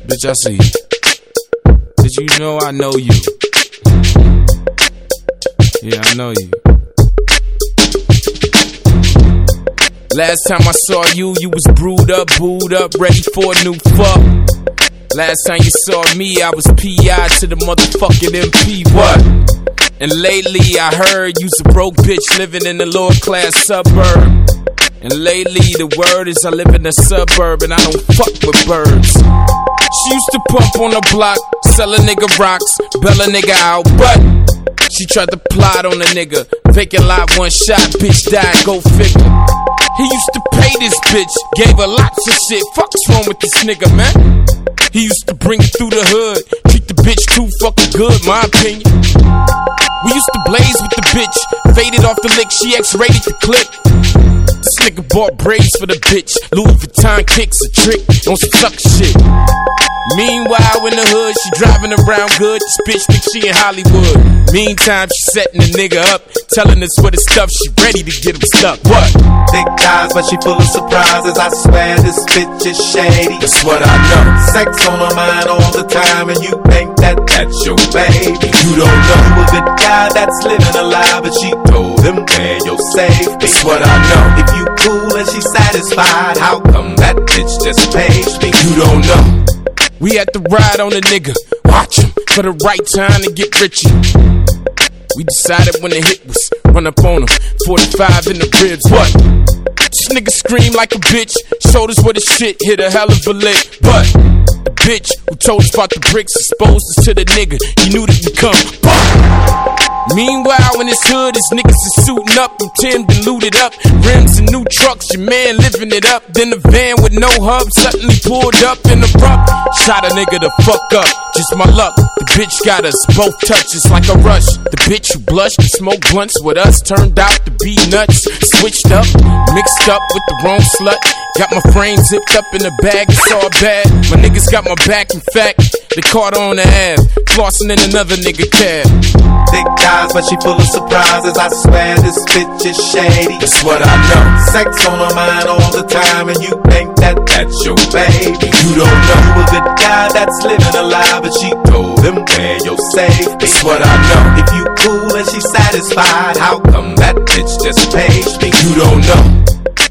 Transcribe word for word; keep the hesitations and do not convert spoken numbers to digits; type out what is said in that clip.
Bitch, I see you. Did you know I know you? Yeah, I know you. Last time I saw you, you was brewed up, booed up, ready for a new fuck. Last time you saw me, I was P I to the motherfucking M P, what? And lately I heard you's a broke bitch living in a lower class suburb. And lately the word is I live in a suburb and I don't fuck with birds. She used to pump on the block, sell a nigga rocks, bail a nigga out, but she tried to plot on a nigga. Vacant lot, one shot, bitch died, go figure. He used to pay this bitch, gave her lots of shit. Fuck's wrong with this nigga, man? He used to bring it through the hood, treat the bitch too fucking good, my opinion. We used to blaze with the bitch, faded off the lick, she X-rated the clip. This nigga bought braids for the bitch, Louis Vuitton kicks a trick on some suck shit. Meanwhile in the hood, she driving around good, this bitch think she in Hollywood. Meantime, she setting the nigga up, telling us what the stuff, she ready to get him stuck. What? Thick thighs, but she full of surprises, I swear this bitch is shady. That's what I know. Sex on her mind all the time, and you think that that's your baby. You don't know. You a good guy that's living a lie, but she told him where you're safe. That's what I know. If you cool and she satisfied, how come that bitch just pays me? You don't know. We had to ride on a nigga, watch him for the right time to get richer. We decided when the hit was run up on him, forty-five in the ribs. What? This nigga screamed like a bitch, showed us where the shit hit a hell of a lick. But the bitch who told us about the bricks exposed us to the nigga. He knew that we come. But meanwhile, in his hood, his niggas is suiting up and Tim and looted up. Rims and new trucks, your man living it up. Then the van with no hub suddenly pulled up in the rough. Shot a nigga the fuck up, just my luck. The bitch got us both touches like a rush. The bitch who blushed and smoked blunts with us turned out to be nuts. Switched up, mixed up with the wrong slut. Got my frame zipped up in the bag, it's all bad. My niggas got my back, in fact, they caught her on the Ave, flossing in another nigga cab. Thick thighs, but she full of surprises, I swear this bitch is shady. That's what I know. Sex on her mind all the time, and you think that that's your baby. You don't know. You a good guy that's living a lie, but she told him where you're safe. That's what I know. If you cool and she satisfied, how come that bitch just pays me? You don't know.